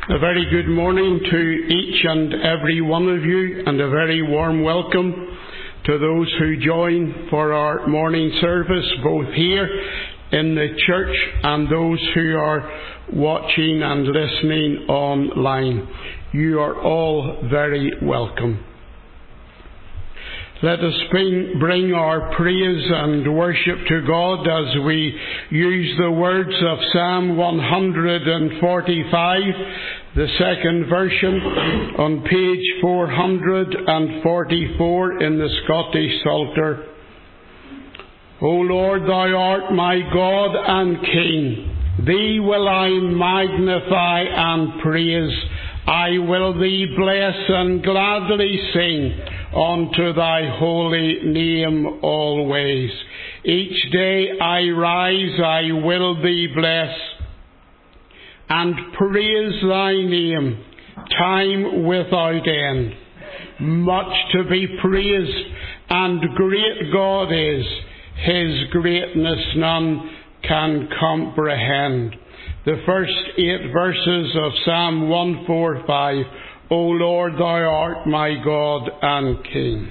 A very good morning to each and every one of you, and a very warm welcome to those who join for our morning service, both here in the church and those who are watching and listening online. You are all very welcome. Let us bring our praise and worship to God as we use the words of Psalm 145, the second version, on page 444 in the Scottish Psalter. O Lord, thou art my God and King. Thee will I magnify and praise. I will thee bless and gladly sing unto thy holy name always. Each day I rise, I will thee bless and praise thy name, time without end. Much to be praised, and great God is. His greatness none can comprehend. The first 8 verses of Psalm 145. O Lord, thou art my God and King.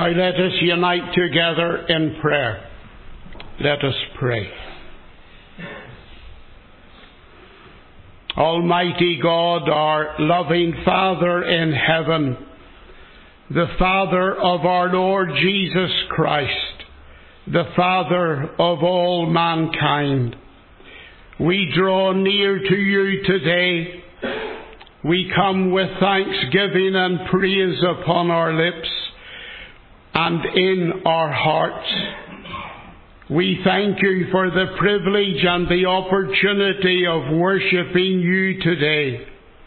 Now let us unite together in prayer. Let us pray. Almighty God, our loving Father in heaven, the Father of our Lord Jesus Christ, the Father of all mankind, we draw near to you today. We come with thanksgiving and praise upon our lips and in our hearts. We thank you for the privilege and the opportunity of worshipping you today.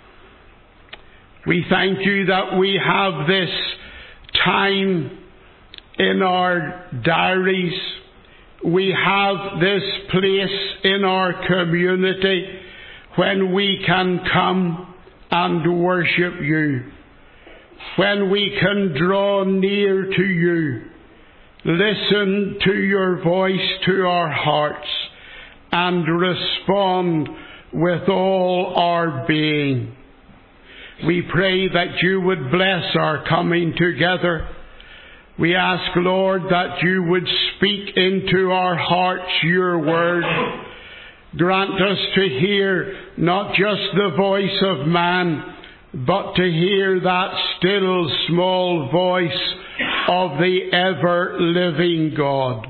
We thank you that we have this time in our diaries. We have this place in our community when we can come and worship you, when we can draw near to you, listen to your voice to our hearts, and respond with all our being. We pray that you would bless our coming together. We ask, Lord, that you would speak into our hearts your word. Grant us to hear not just the voice of man, but to hear that still small voice of the ever-living God.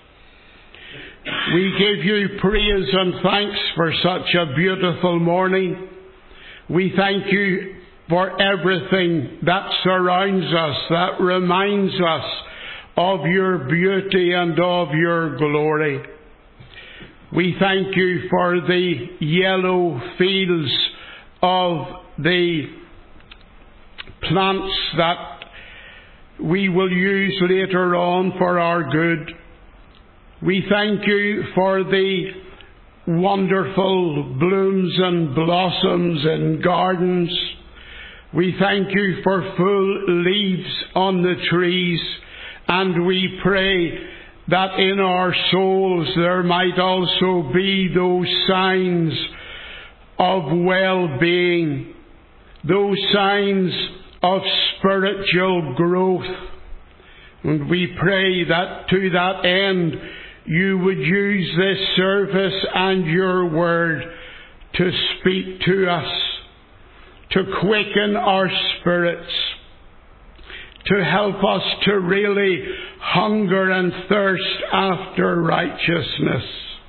We give you praise and thanks for such a beautiful morning. We thank you for everything that surrounds us, that reminds us of your beauty and of your glory. We thank you for the yellow fields of the plants that we will use later on for our good. We thank you for the wonderful blooms and blossoms in gardens. We thank you for full leaves on the trees, and we pray that in our souls there might also be those signs of well-being, those signs of spiritual growth. And we pray that to that end you would use this service and your word to speak to us, to quicken our spirits, to help us to really hunger and thirst after righteousness.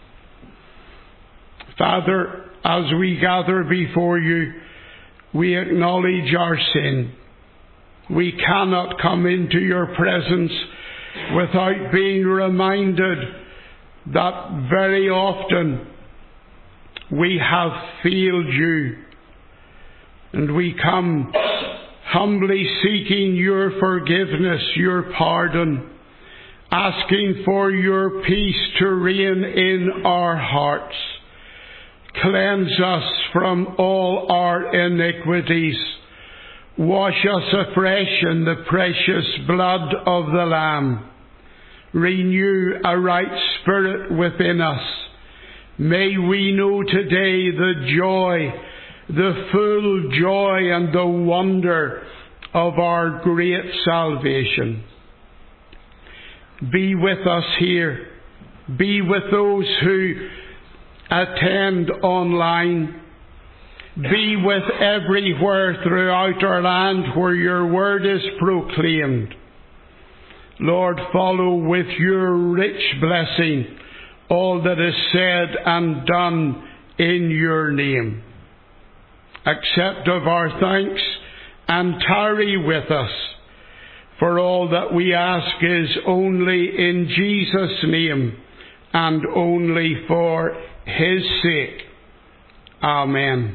Father, as we gather before you, we acknowledge our sin. We cannot come into your presence without being reminded that very often we have failed you. And we come humbly seeking your forgiveness, your pardon, asking for your peace to reign in our hearts. Cleanse us from all our iniquities. Wash us afresh in the precious blood of the Lamb. Renew a right spirit within us. May we know today the joy, the full joy and the wonder of our great salvation. Be with us here. Be with those who attend online. Be with everywhere throughout our land where your word is proclaimed. Lord, follow with your rich blessing all that is said and done in your name. Accept of our thanks and tarry with us, for all that we ask is only in Jesus' name and only for his sake. Amen.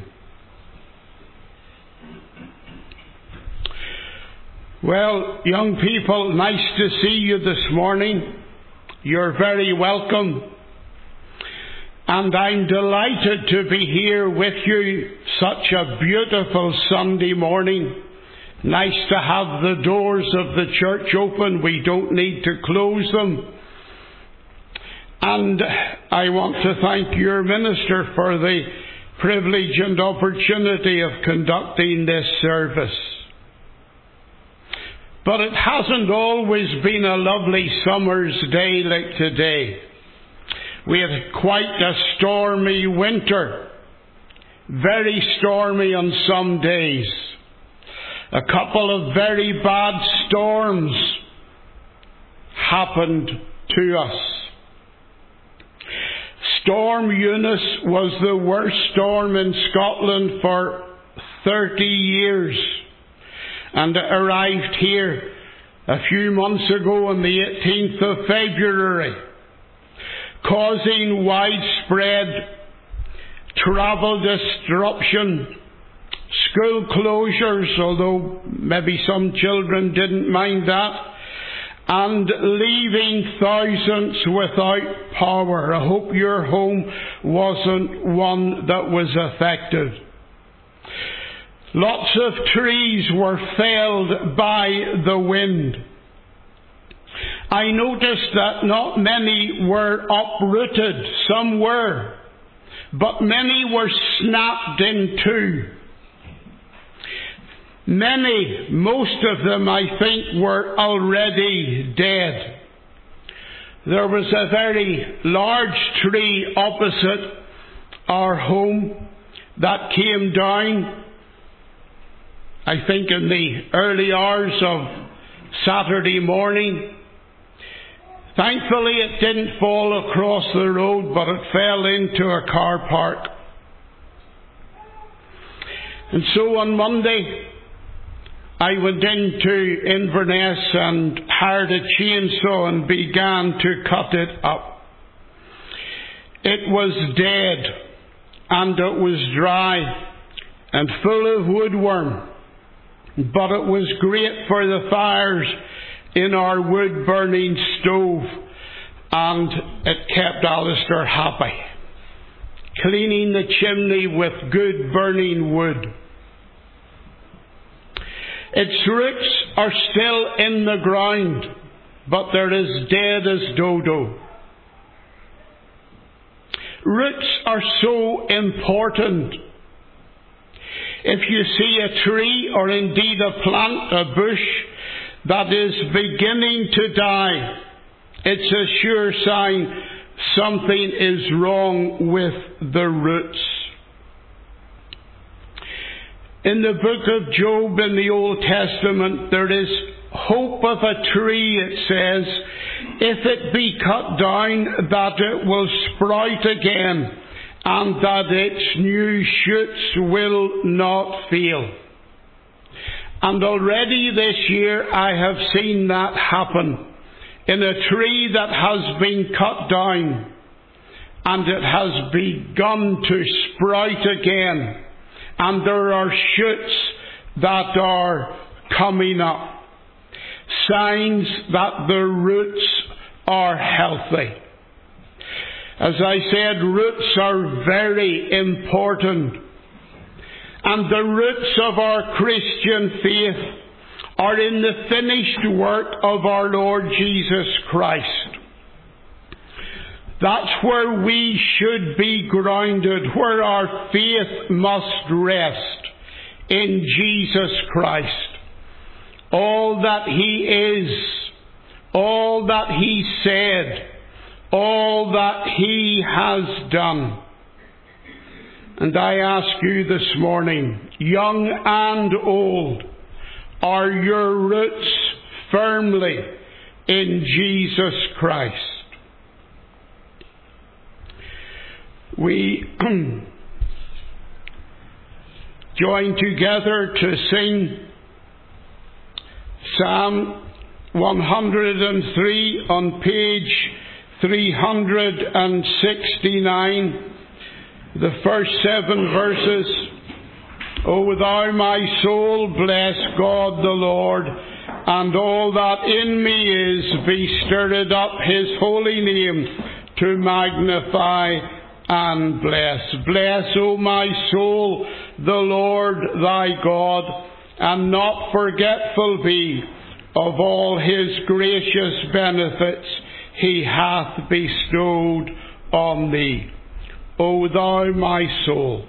Well, young people, nice to see you this morning. You're very welcome. And I'm delighted to be here with you such a beautiful Sunday morning. Nice to have the doors of the church open. We don't need to close them. And I want to thank your minister for the privilege and opportunity of conducting this service. But it hasn't always been a lovely summer's day like today. We had quite a stormy winter. Very stormy on some days. A couple of very bad storms happened to us. Storm Eunice was the worst storm in Scotland for 30 years. And it arrived here a few months ago on the 18th of February, causing widespread travel disruption, school closures, although maybe some children didn't mind that, and leaving thousands without power. I hope your home wasn't one that was affected. Lots of trees were felled by the wind. I noticed that not many were uprooted. Some were. But many were snapped in two. Many, most of them, I think, were already dead. There was a very large tree opposite our home that came down, I think, in the early hours of Saturday morning. Thankfully, it didn't fall across the road, but it fell into a car park. And so on Monday, I went into Inverness and hired a chainsaw and began to cut it up. It was dead, and it was dry, and full of woodworm. But it was great for the fires in our wood-burning stove, and it kept Alistair happy, cleaning the chimney with good burning wood. Its roots are still in the ground, but they're as dead as dodo. Roots are so important. If you see a tree, or indeed a plant, a bush, that is beginning to die, it's a sure sign something is wrong with the roots. In the book of Job in the Old Testament, there is hope of a tree, it says, if it be cut down, that it will sprout again, and that its new shoots will not fail. And already this year I have seen that happen in a tree that has been cut down, and it has begun to sprout again, and there are shoots that are coming up. Signs that the roots are healthy. As I said, roots are very important. And the roots of our Christian faith are in the finished work of our Lord Jesus Christ. That's where we should be grounded, where our faith must rest, in Jesus Christ. All that He is, all that He said, all that He has done. And I ask you this morning, young and old, are your roots firmly in Jesus Christ? We join together to sing Psalm 103 on page 369, the first 7 verses. O thou my soul, bless God the Lord, and all that in me is, be stirred up His holy name to magnify and bless. Bless, O my soul, the Lord thy God, and not forgetful be of all His gracious benefits He hath bestowed on thee. O thou my soul.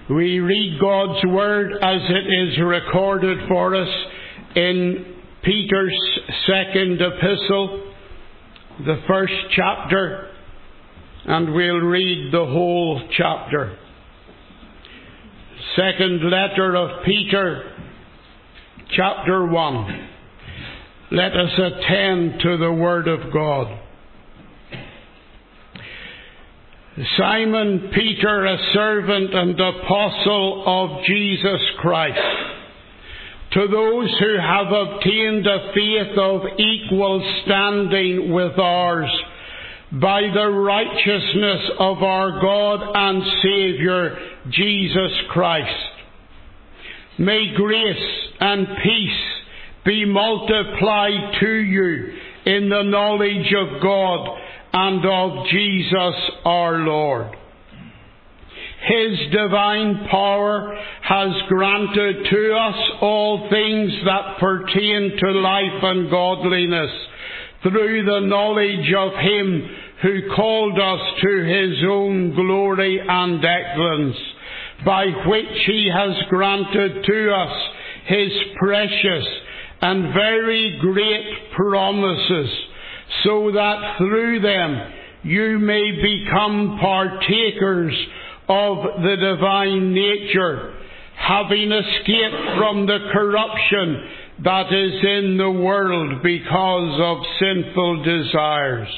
We read God's Word as it is recorded for us in Peter's second epistle, the first chapter, and we'll read the whole chapter. Second letter of Peter, chapter 1. Let us attend to the Word of God. Simon Peter, a servant and apostle of Jesus Christ, to those who have obtained a faith of equal standing with ours, by the righteousness of our God and Saviour, Jesus Christ. May grace and peace be multiplied to you in the knowledge of God and of Jesus our Lord. His divine power has granted to us all things that pertain to life and godliness, through the knowledge of Him who called us to His own glory and excellence, by which He has granted to us His precious and very great promises, so that through them you may become partakers of the divine nature, having escaped from the corruption that is in the world because of sinful desires.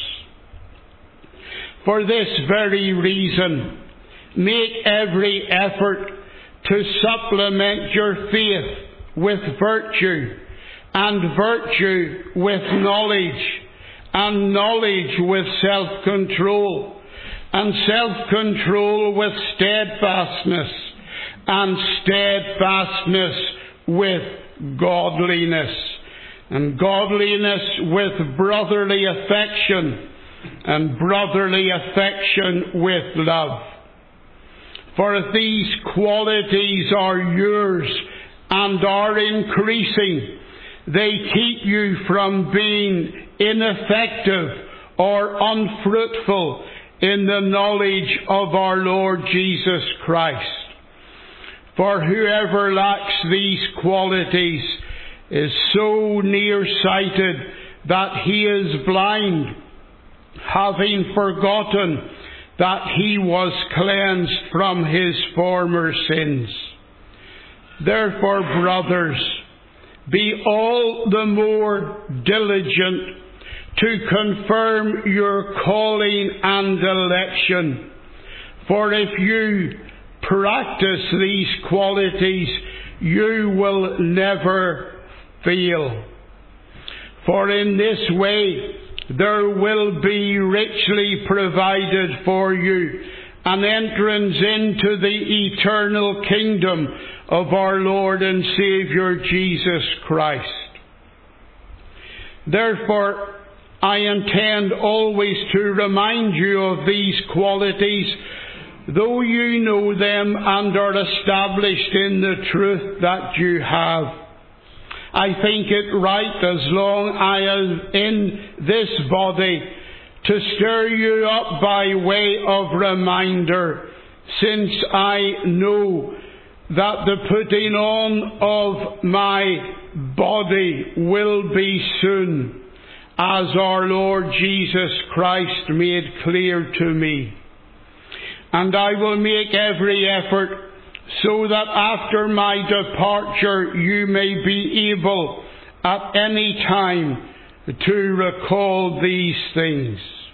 For this very reason, make every effort to supplement your faith with virtue, and virtue with knowledge, and knowledge with self-control, and self-control with steadfastness, and steadfastness with godliness, and godliness with brotherly affection, and brotherly affection with love. For if these qualities are yours and are increasing, they keep you from being ineffective or unfruitful in the knowledge of our Lord Jesus Christ. For whoever lacks these qualities is so nearsighted that he is blind, having forgotten that he was cleansed from his former sins. Therefore, brothers, be all the more diligent to confirm your calling and election. For if you practice these qualities, you will never fail. For in this way there will be richly provided for you an entrance into the eternal kingdom of our Lord and Saviour Jesus Christ. Therefore, I intend always to remind you of these qualities, though you know them and are established in the truth that you have. I think it right, as long I am in this body, to stir you up by way of reminder, since I know that the putting on of my body will be soon, as our Lord Jesus Christ made clear to me. And I will make every effort so that after my departure you may be able at any time to recall these things.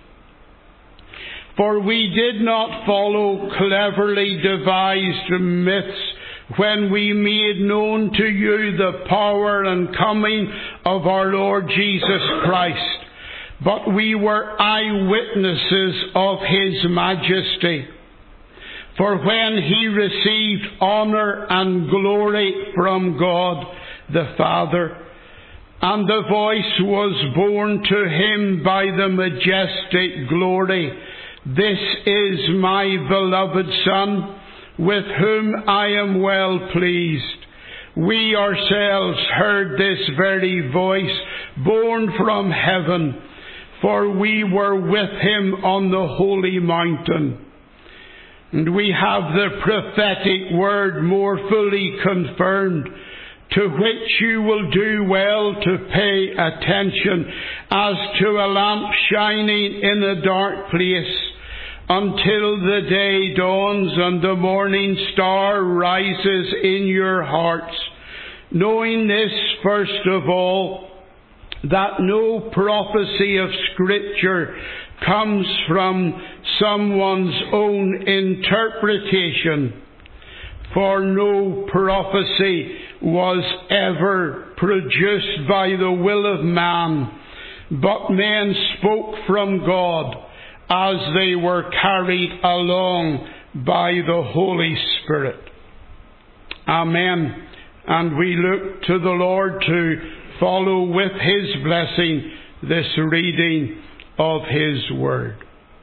For we did not follow cleverly devised myths when we made known to you the power and coming of our Lord Jesus Christ, but we were eyewitnesses of His majesty. For when He received honour and glory from God the Father, and the voice was borne to Him by the majestic glory, "This is my beloved Son, with whom I am well pleased," we ourselves heard this very voice borne from heaven, for we were with Him on the holy mountain. And we have the prophetic word more fully confirmed, to which you will do well to pay attention, as to a lamp shining in a dark place, until the day dawns and the morning star rises in your hearts, knowing this, first of all, that no prophecy of Scripture comes from someone's own interpretation, for no prophecy was ever produced by the will of man, but men spoke from God as they were carried along by the Holy Spirit. Amen. And we look to the Lord to follow with His blessing this reading of His Word.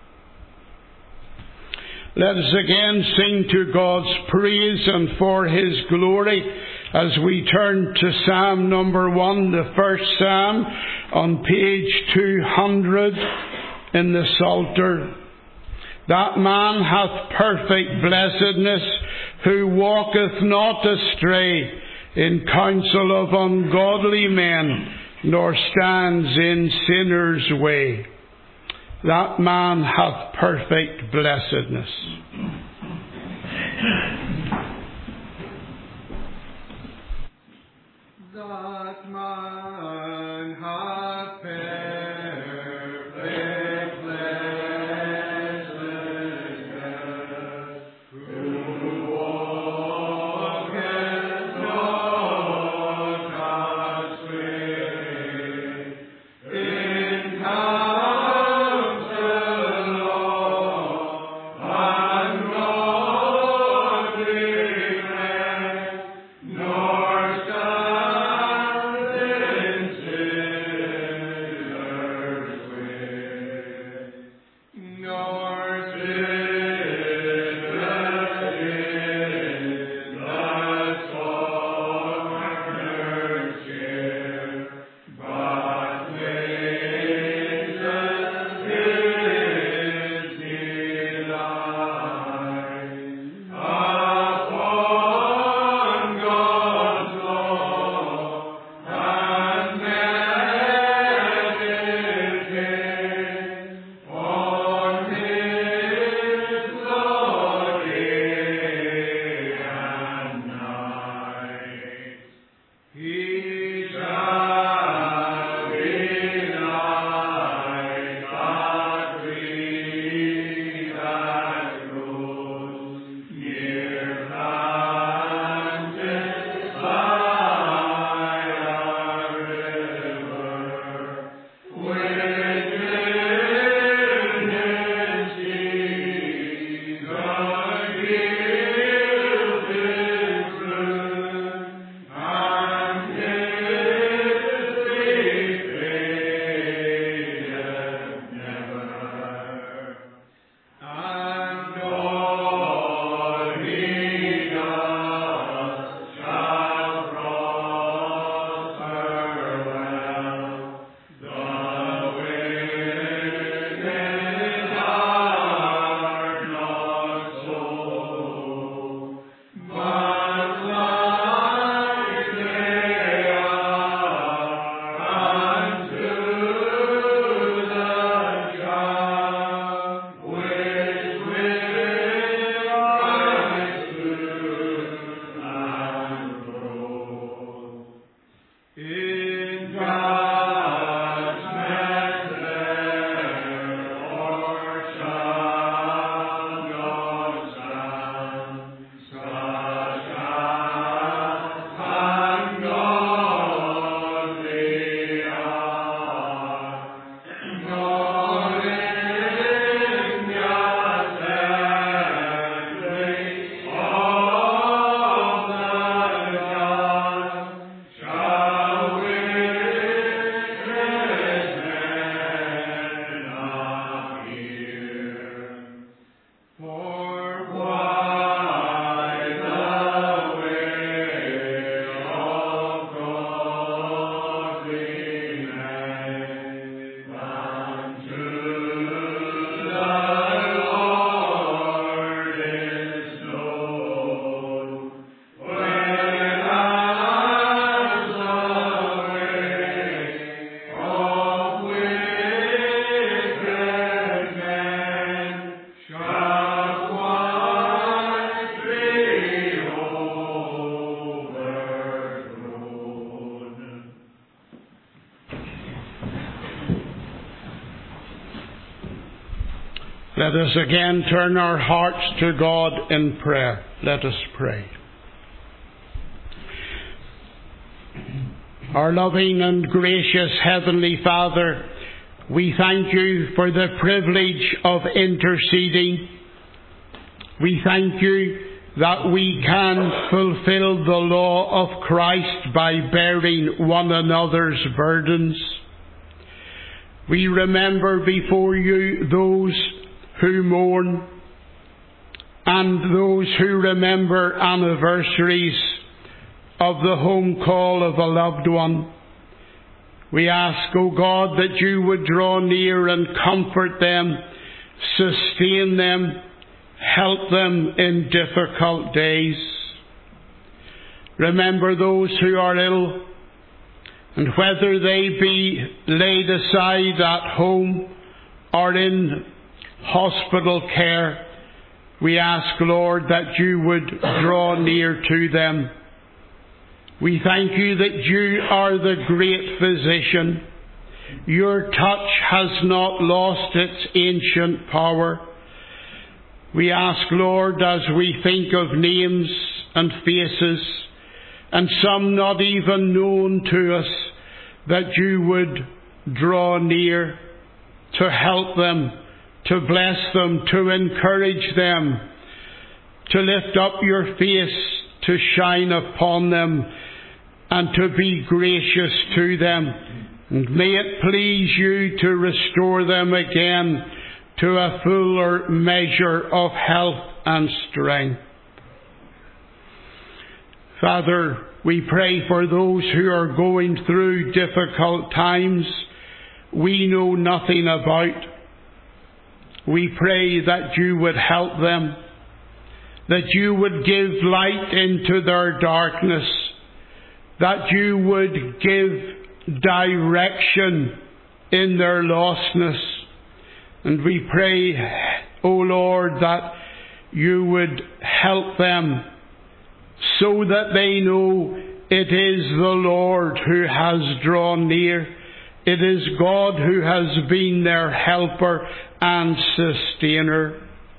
Let us again sing to God's praise and for His glory as we turn to Psalm number 1, the first Psalm, on page 200 in the Psalter. That man hath perfect blessedness, who walketh not astray in counsel of ungodly men, nor stands in sinners' way. That man hath perfect blessedness. That man hath perfect blessedness, who walketh not astray in counsel of ungodly Let us again turn our hearts to God in prayer. Let us pray. Our loving and gracious Heavenly Father, we thank you for the privilege of interceding. We thank you that we can fulfill the law of Christ by bearing one another's burdens. We remember before you those who mourn and those who remember anniversaries of the home call of a loved one. We ask, O God, that you would draw near and comfort them, sustain them, help them in difficult days. Remember those who are ill, and whether they be laid aside at home or in hospital care, we ask, Lord, that you would draw near to them. We thank you that you are the great physician. Your touch has not lost its ancient power. We ask, Lord, as we think of names and faces, and some not even known to us, that you would draw near to help them, to bless them, to encourage them, to lift up your face, to shine upon them, and to be gracious to them. And may it please you to restore them again to a fuller measure of health and strength. Father, we pray for those who are going through difficult times we know nothing about. We pray that you would help them, that you would give light into their darkness, that you would give direction in their lostness. And we pray, O Lord, that you would help them so that they know it is the Lord who has drawn near. It is God who has been their helper and sustainer.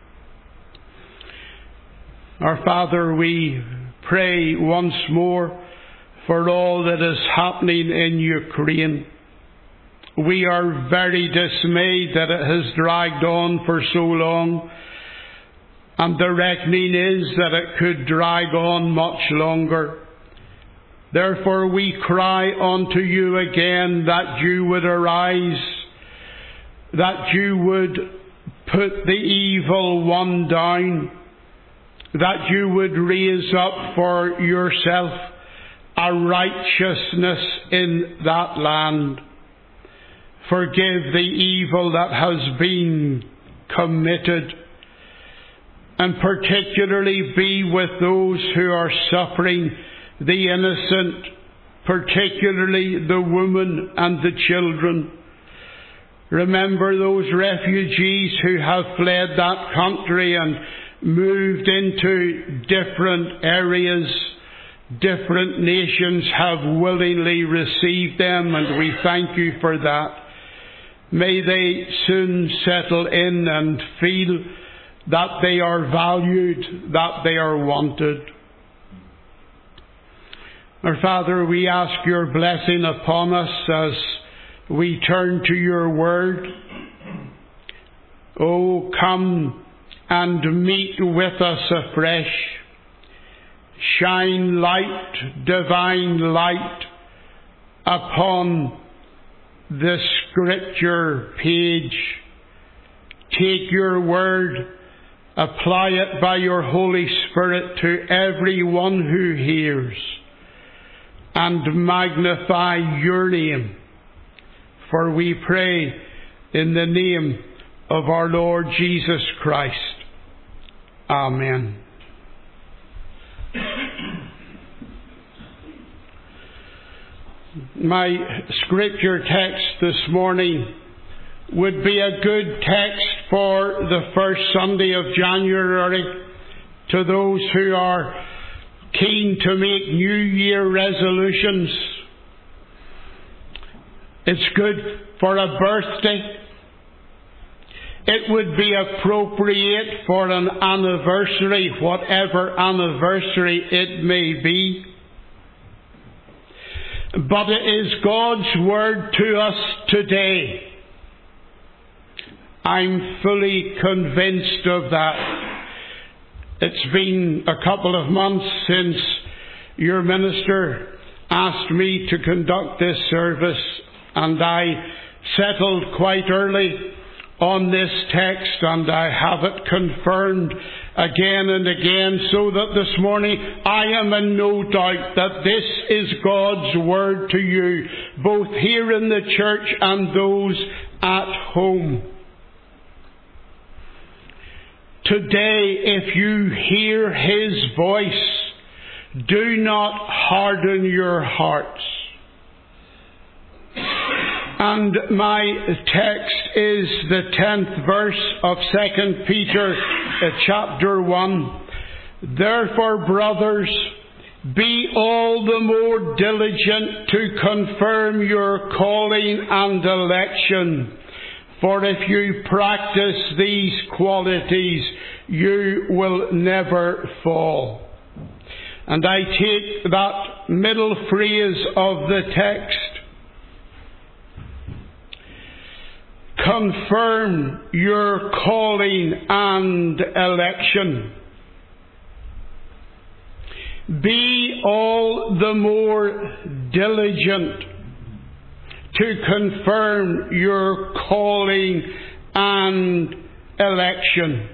Our Father, we pray once more for all that is happening in Ukraine. We are very dismayed that it has dragged on for so long, and the reckoning is that it could drag on much longer. Therefore we cry unto you again that you would arise, that you would put the evil one down, that you would raise up for yourself a righteousness in that land. Forgive the evil that has been committed, and particularly be with those who are suffering, the innocent, particularly the women and the children. Remember those refugees who have fled that country and moved into different areas. Different nations have willingly received them, and we thank you for that. May they soon settle in and feel that they are valued, that they are wanted. Our Father, we ask your blessing upon us as we turn to your word. Oh, come and meet with us afresh. Shine light, divine light, upon the Scripture page. Take your word, apply it by your Holy Spirit to everyone who hears, and magnify your name. For we pray in the name of our Lord Jesus Christ. Amen. My scripture text this morning would be a good text for the first Sunday of January to those who are keen to make New Year resolutions. It's good for a birthday. it would be appropriate for an anniversary, whatever anniversary it may be. But it is God's word to us today. I'm fully convinced of that. It's been a couple of months since your minister asked me to conduct this service, and I settled quite early on this text, and I have it confirmed again and again, so that this morning I am in no doubt that this is God's word to you, both here in the church and those at home. Today, if you hear His voice, do not harden your hearts. And my text is the 10th verse of 2 Peter chapter 1. Therefore, brothers, be all the more diligent to confirm your calling and election. For if you practice these qualities, you will never fall. And I take that middle phrase of the text, confirm your calling and election. Be all the more diligent to confirm your calling and election.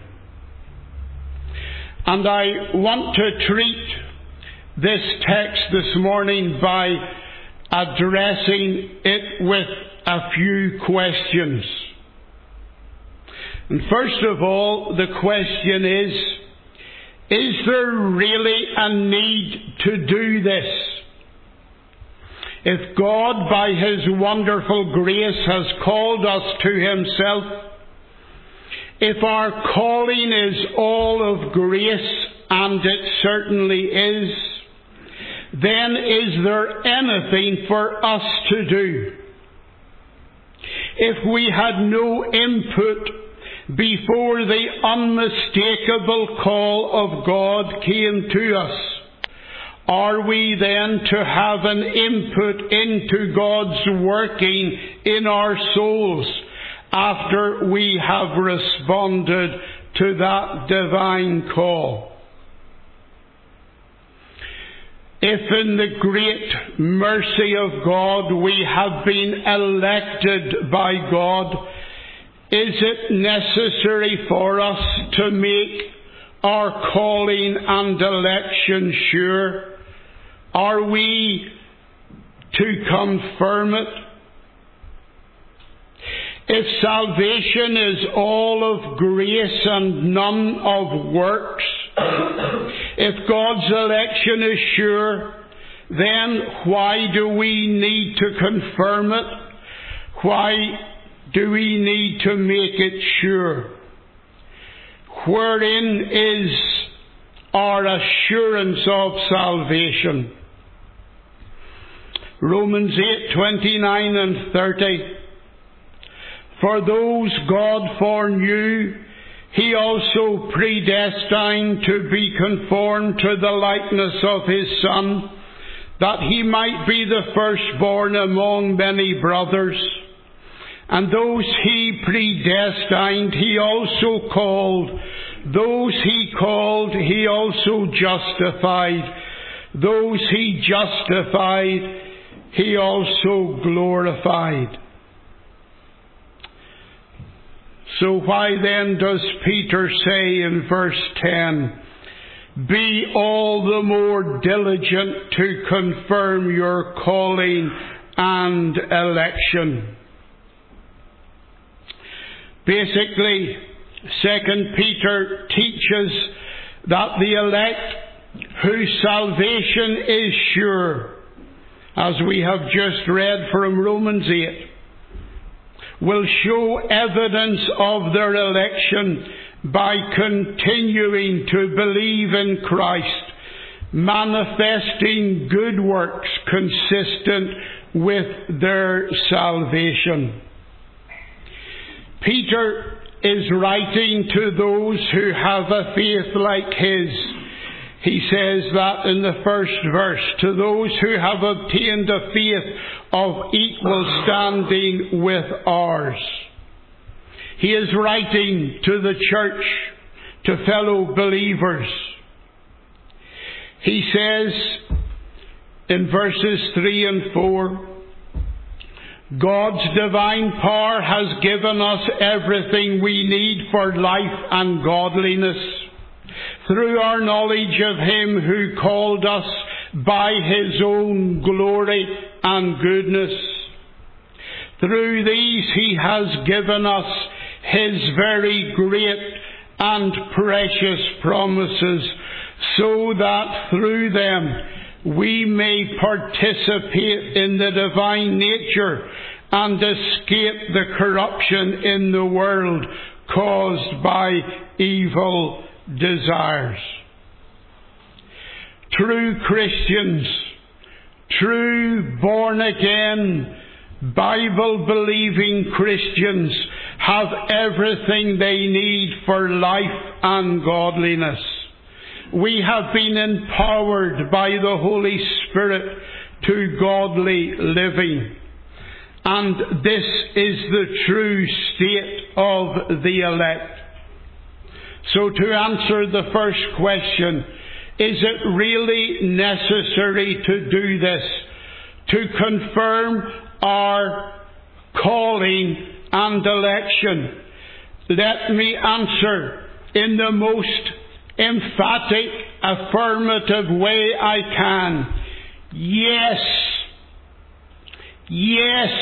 And I want to treat this text this morning by addressing it with a few questions. And first of all, the question is there really a need to do this? If God, by His wonderful grace, has called us to Himself, if our calling is all of grace, and it certainly is, then is there anything for us to do? If we had no input before the unmistakable call of God came to us, are we then to have an input into God's working in our souls after we have responded to that divine call? If in the great mercy of God we have been elected by God, is it necessary for us to make our calling and election sure? Are we to confirm it? If salvation is all of grace and none of works, if God's election is sure, then why do we need to confirm it? Why do we need to make it sure? Wherein is our assurance of salvation? Romans 8:29 and 30. For those God foreknew, He also predestined to be conformed to the likeness of His Son, that He might be the firstborn among many brothers. And those He predestined, He also called. Those He called, He also justified. Those He justified, He also glorified. So why then does Peter say in verse 10, be all the more diligent to confirm your calling and election? Basically, 2 Peter teaches that the elect whose salvation is sure, as we have just read from Romans 8, will show evidence of their election by continuing to believe in Christ, manifesting good works consistent with their salvation. Peter is writing to those who have a faith like his. He says that in the first verse, to those who have obtained a faith of equal standing with ours. He is writing to the church, to fellow believers. He says in verses 3 and 4, God's divine power has given us everything we need for life and godliness through our knowledge of Him who called us by His own glory and goodness. Through these He has given us His very great and precious promises, so that through them we may participate in the divine nature and escape the corruption in the world caused by evil desires. True Christians, true born-again, Bible-believing Christians have everything they need for life and godliness. We have been empowered by the Holy Spirit to godly living. And this is the true state of the elect. So to answer the first question, is it really necessary to do this, to confirm our calling and election? Let me answer in the most emphatic, affirmative way I can. Yes. Yes.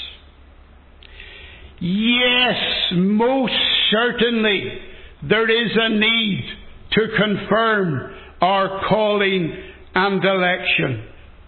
Yes, most certainly there is a need to confirm our calling and election.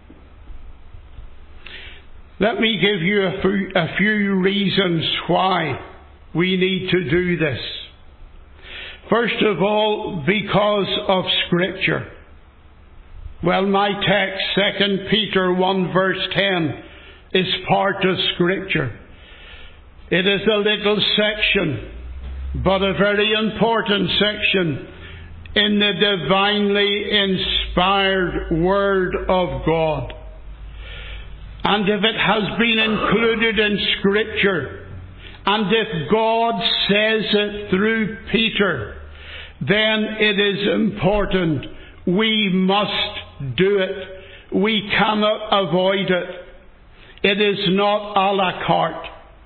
Let me give you a few reasons why we need to do this. First of all, because of Scripture. Well, my text, 2 Peter 1 verse 10, is part of Scripture. It is a little section, but a very important section in the divinely inspired Word of God. And if it has been included in Scripture, and if God says it through Peter, then it is important. We must do it. We cannot avoid it. It is not a la carte.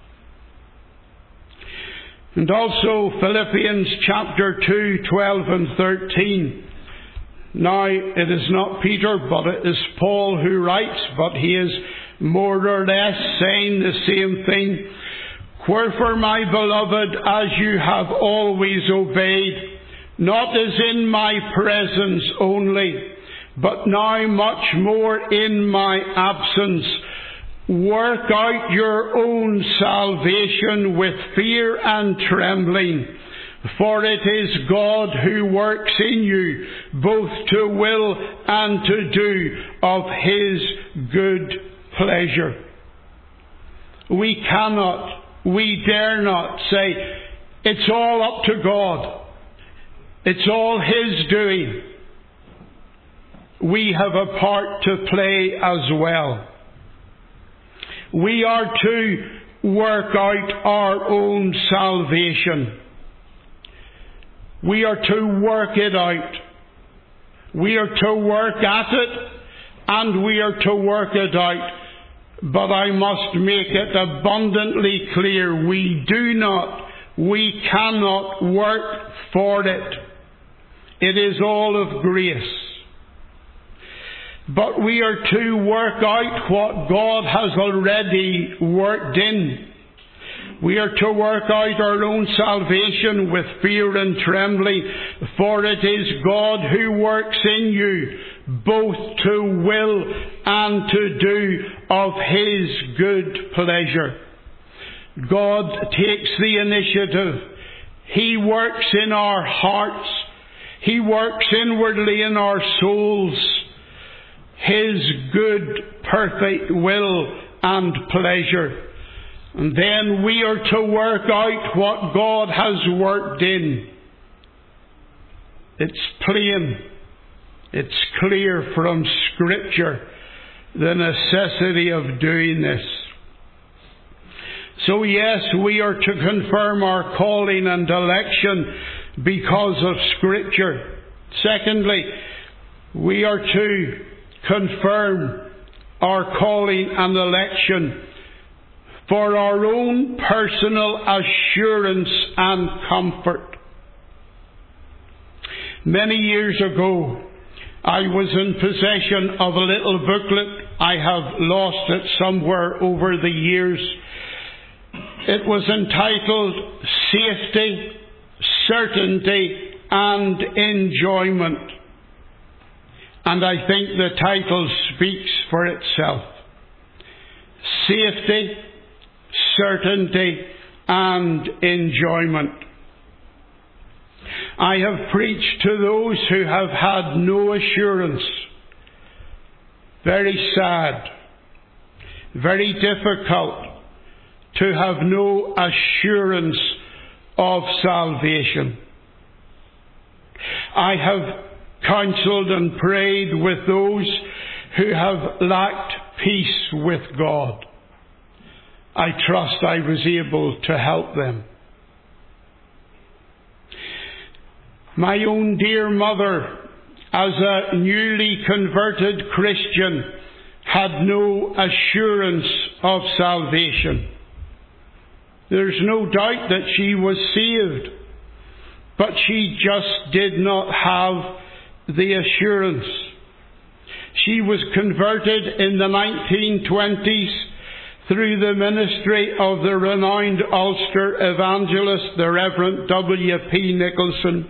And also Philippians chapter 2, 12 and 13. Now, it is not Peter, but it is Paul who writes, but he is more or less saying the same thing. Wherefore, my beloved, as you have always obeyed, not as in my presence only, but now much more in my absence, work out your own salvation with fear and trembling, for it is God who works in you, both to will and to do of His good pleasure. We cannot, we dare not say, it's all up to God. It's all His doing. We have a part to play as well. We are to work out our own salvation. We are to work it out. We are to work at it, and we are to work it out. But I must make it abundantly clear, we cannot work for it. It is all of grace. But we are to work out what God has already worked in. We are to work out our own salvation with fear and trembling, for it is God who works in you, both to will and to do of His good pleasure. God takes the initiative. He works in our hearts. He works inwardly in our souls. His good, perfect will and pleasure. And then we are to work out what God has worked in. It's plain. It's clear from Scripture the necessity of doing this. So yes, we are to confirm our calling and election because of Scripture. Secondly, we are to confirm our calling and election for our own personal assurance and comfort. Many years ago, I was in possession of a little booklet. I have lost it somewhere over the years. It was entitled Safety, Certainty and Enjoyment. And I think the title speaks for itself. Safety, certainty and enjoyment. I have preached to those who have had no assurance. Very sad, very difficult to have no assurance of salvation. I have counselled and prayed with those who have lacked peace with God. I trust I was able to help them. My own dear mother, as a newly converted Christian, had no assurance of salvation. There's no doubt that she was saved, but she just did not have the assurance. She was converted in the 1920s through the ministry of the renowned Ulster evangelist, the Reverend W.P. Nicholson.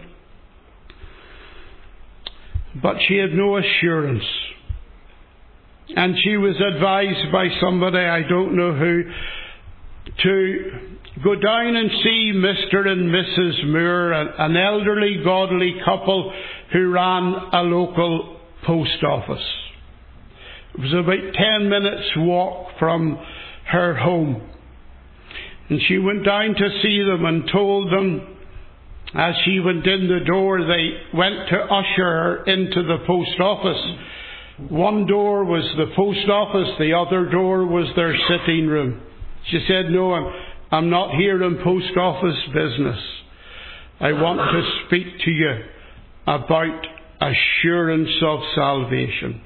But she had no assurance. And she was advised by somebody, I don't know who, to go down and see Mr. and Mrs. Moore, an elderly, godly couple who ran a local post office. It was about 10 minutes walk from her home. And she went down to see them and told them, as she went in the door, they went to usher her into the post office. One door was the post office, the other door was their sitting room. She said, "No, I'm not here in post office business. I want to speak to you about assurance of salvation."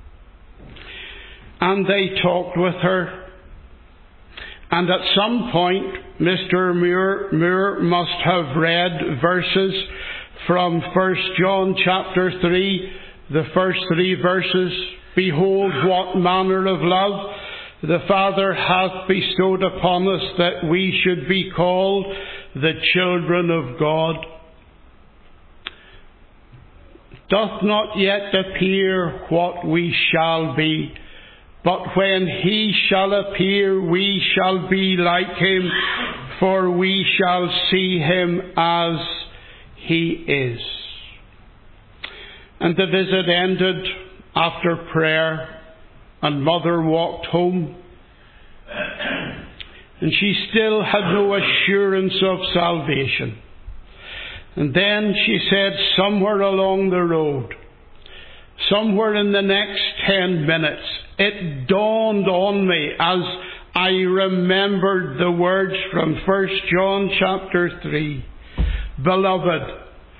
And they talked with her. And at some point, Mr. Moore must have read verses from 1 John chapter 3, the first 3 verses. "Behold, what manner of love the Father hath bestowed upon us, that we should be called the children of God. Doth not yet appear what we shall be. But when he shall appear, we shall be like him, for we shall see him as he is." And the visit ended after prayer, and Mother walked home. And she still had no assurance of salvation. And then she said, somewhere along the road, somewhere in the next 10 minutes, it dawned on me as I remembered the words from 1 John chapter 3. "Beloved,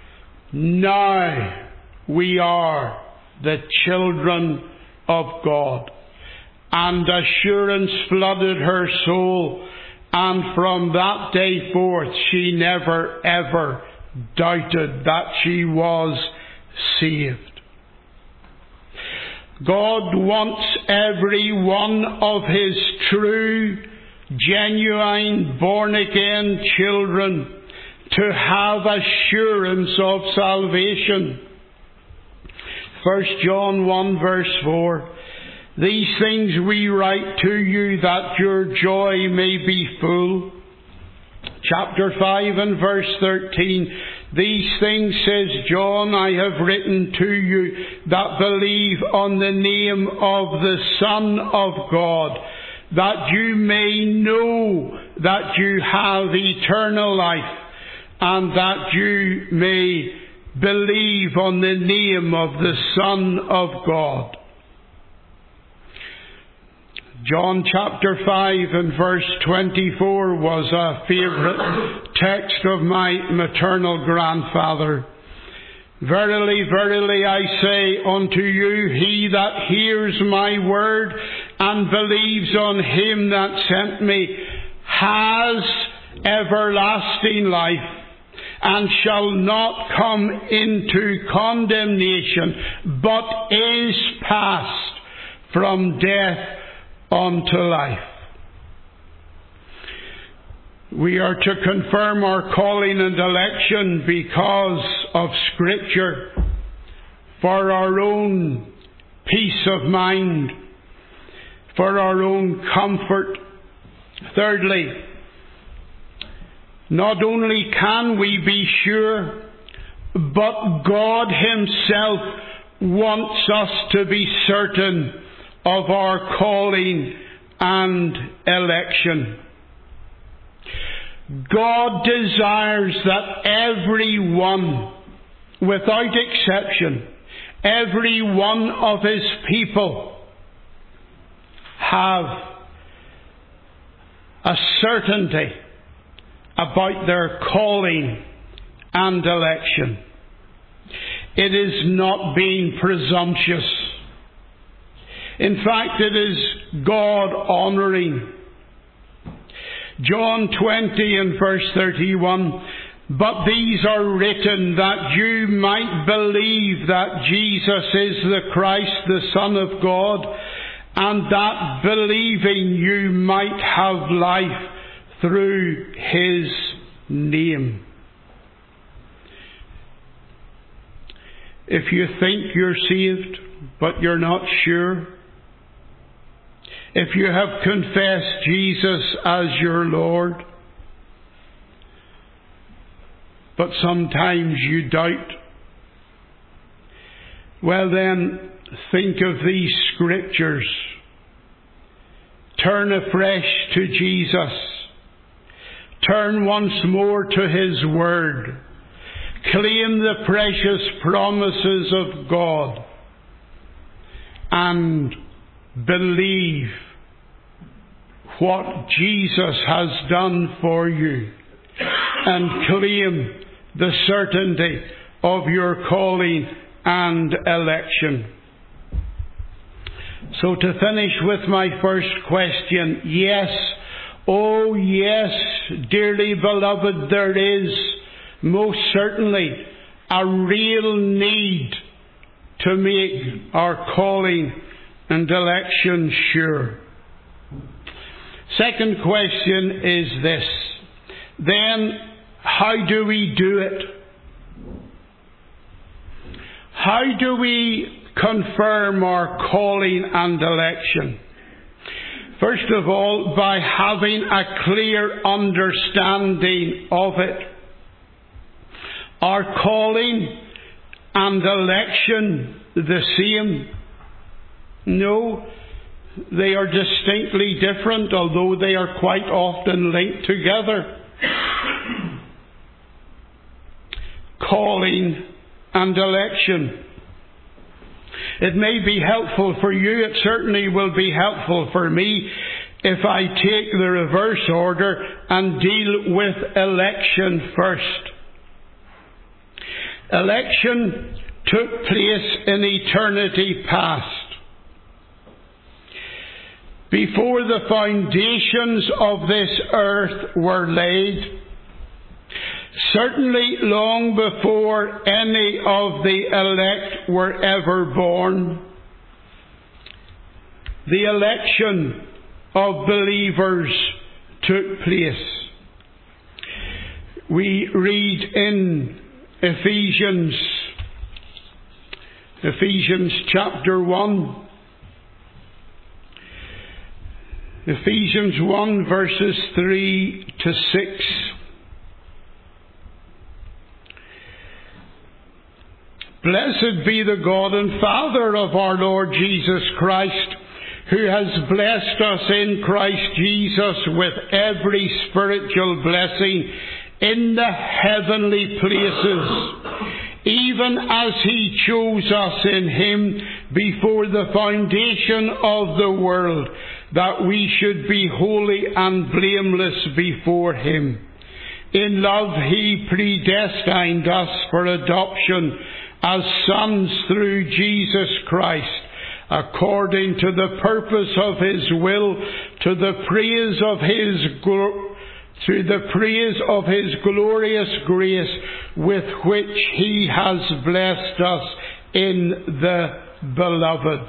now we are the children of God." And assurance flooded her soul, and from that day forth she never ever doubted that she was saved. God wants every one of his true, genuine, born-again children to have assurance of salvation. 1 John 1 verse 4. "These things we write to you, that your joy may be full." Chapter 5 and verse 13. "These things, says John, I have written to you that believe on the name of the Son of God, that you may know that you have eternal life, and that you may believe on the name of the Son of God. John chapter 5 and verse 24 was a favourite text of my maternal grandfather. Verily, verily, I say unto you, he that hears my word and believes on him that sent me has everlasting life, and shall not come into condemnation, but is passed from death unto life. We are to confirm our calling and election because of Scripture, for our own peace of mind, for our own comfort. Thirdly, not only can we be sure, but God Himself wants us to be certain of our calling and election. God desires that everyone, without exception, every one of His people have a certainty about their calling and election. It is not being presumptuous. In fact, it is God-honouring. John 20 and verse 31, but these are written that you might believe that Jesus is the Christ, the Son of God, and that believing you might have life through His name. If you think you're saved, but you're not sure, if you have confessed Jesus as your Lord, but sometimes you doubt, well then, think of these Scriptures. Turn afresh to Jesus. Turn once more to His Word. Claim the precious promises of God. And believe what Jesus has done for you, and claim the certainty of your calling and election. So to finish with my first question, yes, oh yes, dearly beloved, there is most certainly a real need to make our calling and election sure. Second question is this. Then, how do we do it? How do we confirm our calling and election? First of all, by having a clear understanding of it. Are calling and election the same? No, they are distinctly different, although they are quite often linked together. Calling and election. It may be helpful for you, it certainly will be helpful for me, if I take the reverse order and deal with election first. Election took place in eternity past. Before the foundations of this earth were laid, certainly long before any of the elect were ever born, the election of believers took place. We read in Ephesians chapter 1. Ephesians 1 verses 3 to 6. Blessed be the God and Father of our Lord Jesus Christ, who has blessed us in Christ Jesus with every spiritual blessing in the heavenly places, even as He chose us in Him before the foundation of the world, that we should be holy and blameless before Him. In love He predestined us for adoption as sons through Jesus Christ, according to the purpose of His will, to the praise of His glorious grace, with which He has blessed us in the Beloved.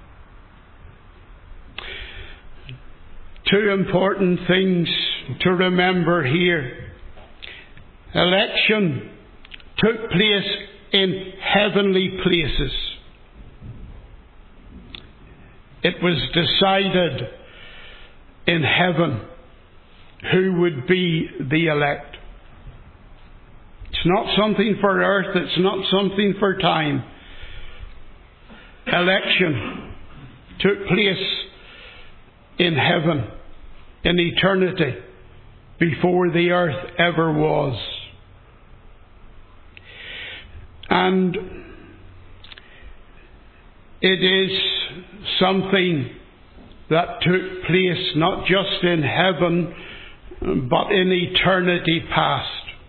Two important things to remember here. Election took place in heavenly places. It was decided in heaven who would be the elect. It's not something for earth, it's not something for time. Election took place in heaven, in eternity, before the earth ever was. And it is something that took place not just in heaven, but in eternity past.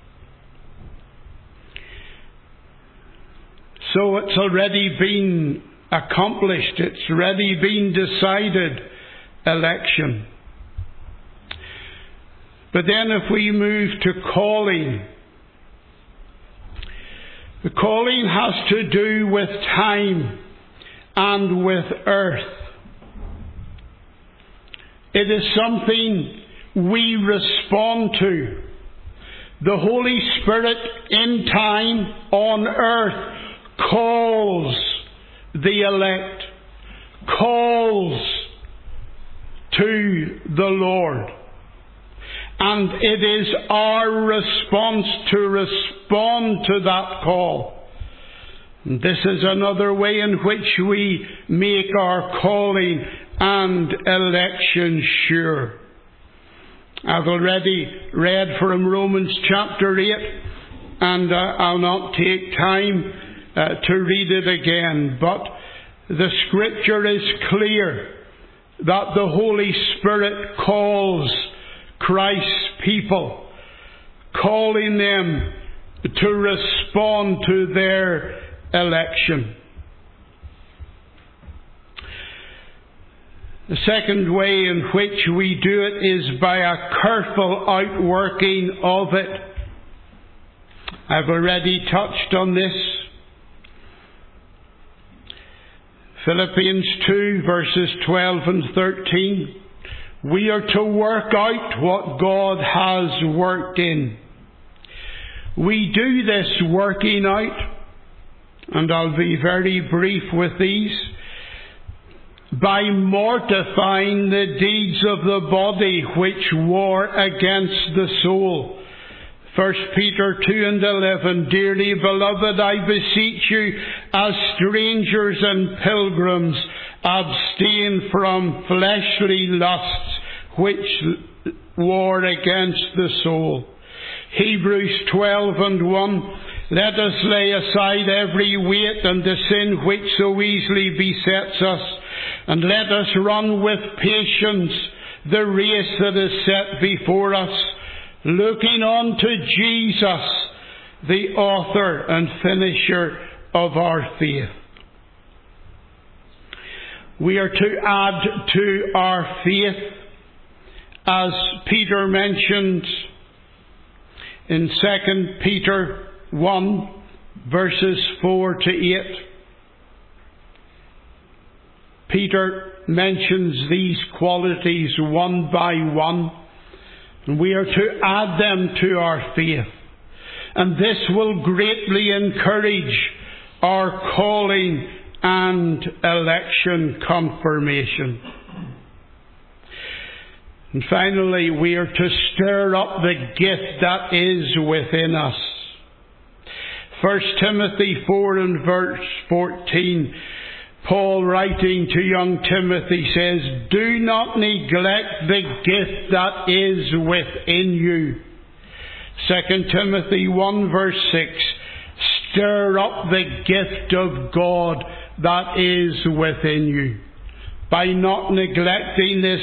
So it's already been accomplished, it's already been decided, election. But then if we move to calling, the calling has to do with time and with earth. It is something we respond to. The Holy Spirit in time on earth calls the elect, calls to the Lord. And it is our response to respond to that call. This is another way in which we make our calling and election sure. I've already read from Romans chapter 8, and I'll not take time to read it again, but the Scripture is clear that the Holy Spirit calls Christ's people, calling them to respond to their election. The second way in which we do it is by a careful outworking of it. I've already touched on this. Philippians 2 verses 12 and 13. We are to work out what God has worked in. We do this working out, and I'll be very brief with these, by mortifying the deeds of the body which war against the soul. 1 Peter 2 and 11, Dearly beloved, I beseech you, as strangers and pilgrims, abstain from fleshly lusts which war against the soul. Hebrews 12 and 1, Let us lay aside every weight and the sin which so easily besets us, and let us run with patience the race that is set before us, looking on to Jesus, the author and finisher of our faith. We are to add to our faith, as Peter mentioned in 2 Peter 1, verses 4 to 8. Peter mentions these qualities one by one, and we are to add them to our faith. And this will greatly encourage our calling and election confirmation. And finally, we are to stir up the gift that is within us. 1 Timothy 4 and verse 14. Paul, writing to young Timothy, says, do not neglect the gift that is within you. 2 Timothy 1 verse 6, stir up the gift of God that is within you. By not neglecting this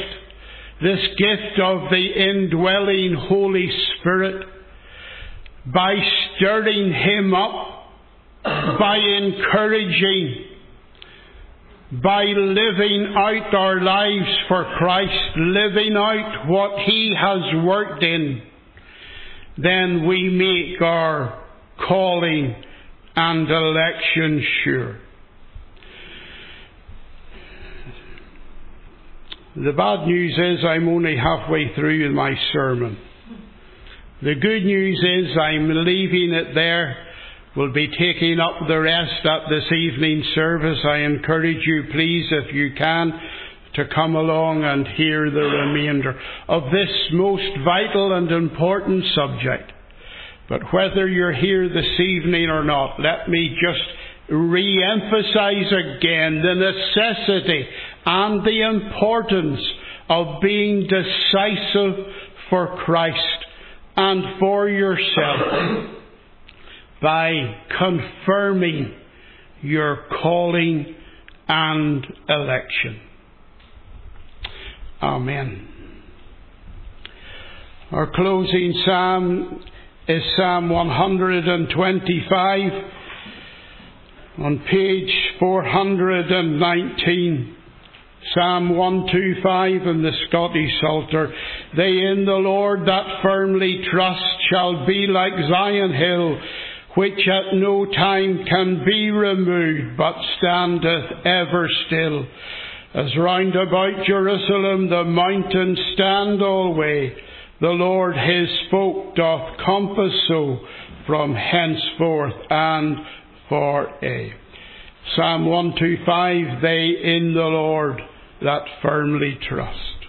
gift of the indwelling Holy Spirit, by stirring Him up, by encouraging, by living out our lives for Christ, living out what He has worked in, then we make our calling and election sure. The bad news is I'm only halfway through with my sermon. The good news is I'm leaving it there. We'll be taking up the rest at this evening service. I encourage you, please, if you can, to come along and hear the remainder of this most vital and important subject. But whether you're here this evening or not, let me just re-emphasize again the necessity and the importance of being decisive for Christ and for yourself by confirming your calling and election. Amen. Our closing psalm is Psalm 125 on page 419. Psalm 125 in the Scottish Psalter. They in the Lord that firmly trust shall be like Zion Hill, which at no time can be removed, but standeth ever still. As round about Jerusalem the mountains stand alway, the Lord his folk doth compass so from henceforth and for aye. Psalm 125, they in the Lord that firmly trust.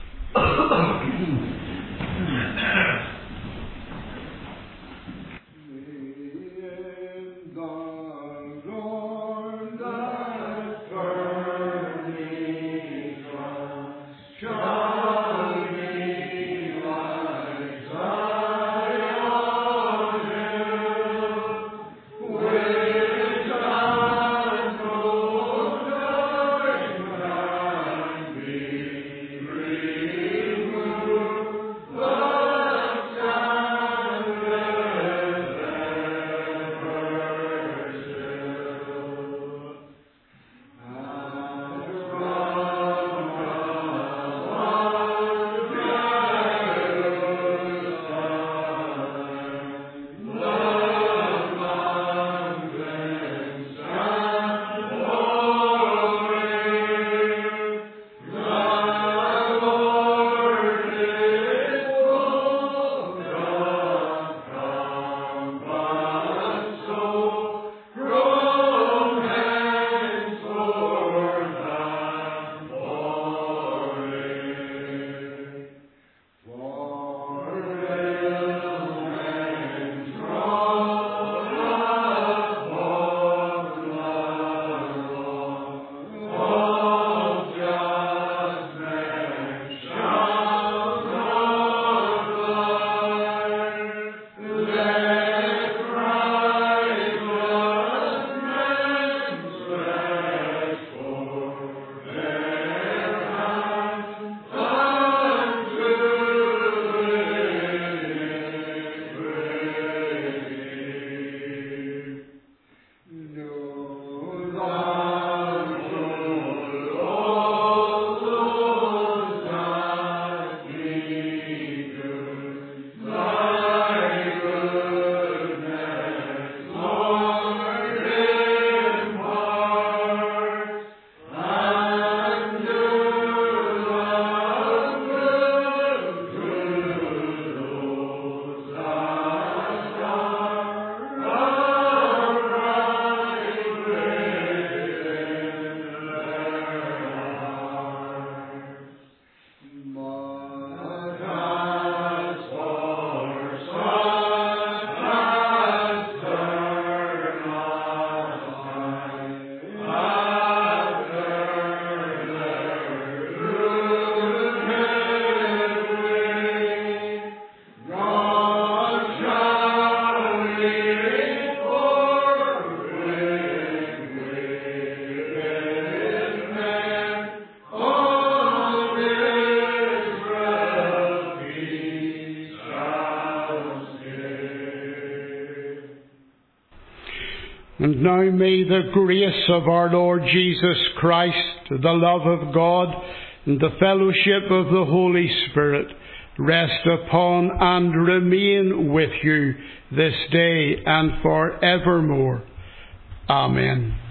And now may the grace of our Lord Jesus Christ, the love of God, and the fellowship of the Holy Spirit rest upon and remain with you this day and forevermore. Amen.